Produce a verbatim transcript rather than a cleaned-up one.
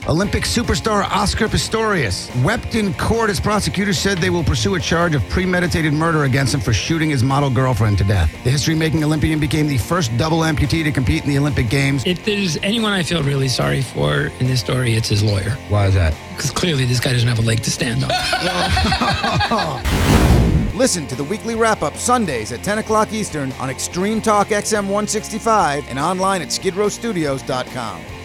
Olympic superstar Oscar Pistorius wept in court as prosecutors said they will pursue a charge of premeditated murder against him for shooting his model girlfriend to death. The history-making Olympian became the first double amputee to compete in the Olympic Games. If there's anyone I feel really sorry for in this story, it's his lawyer. Why is that? Because clearly this guy doesn't have a leg to stand on. Listen to the weekly wrap-up Sundays at ten o'clock Eastern on Extreme Talk X M one sixty-five and online at skid row studios dot com.